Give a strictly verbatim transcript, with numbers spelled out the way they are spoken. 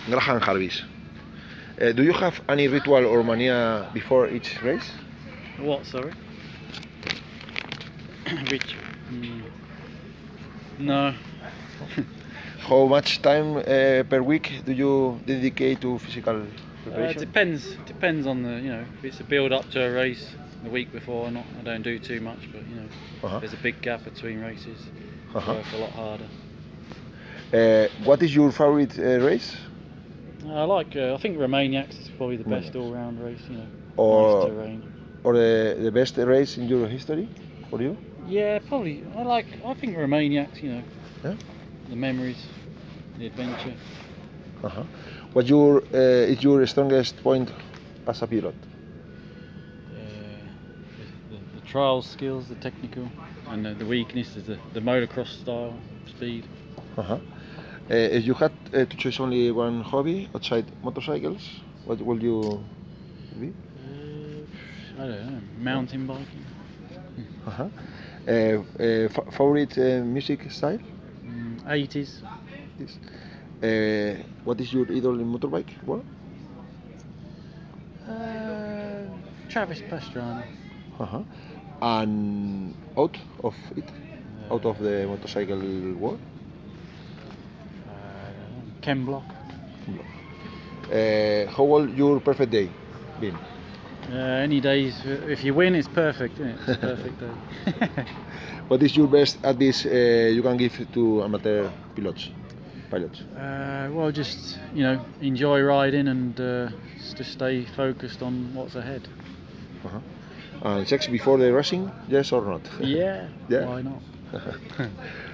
Graham Jarvis. Uh, do you have any ritual or mania before each race? What, sorry? Which? Mm, no. How much time uh, per week do you dedicate to physical Uh, preparation? depends. Depends on the, you know, if it's a build up to a race the week before. Not, I don't do too much, but you know, Uh-huh. there's a big gap between races. Uh-huh. Work a lot harder. Uh, what is your favorite uh, race? I like. Uh, I think Romaniacs is probably the best Romaniacs. all-round race. You know, Or nice terrain. or the, the best race in your history for you? Yeah, probably. I like. I think Romaniacs. You know, Yeah? the memories, the adventure. Uh-huh. What your uh, is your strongest point as a pilot? Uh, the, the, the trials skills, the technical, and the, the weakness is the, the motocross style, speed. Uh-huh. Uh, if you had uh, to choose only one hobby outside motorcycles, what would you be? Uh, I don't know, mountain biking. Uh-huh. Uh, uh, f- favorite uh, music style? Mm, eighties. Yes. Uh, what is your idol in motorbike? What? Uh, Travis Pastrana. Uh-huh. And out of it, out of the motorcycle world? Uh, Ken Block. Uh, how will your perfect day been? Uh, any days, if you win, it's perfect, isn't it? It's a perfect day. What is your best advice uh, you can give to amateur pilots, pilots? Uh, well, just, you know, enjoy riding and uh, just stay focused on what's ahead. Uh-huh. And sex before the racing, yes or not? Yeah, Yeah? why not?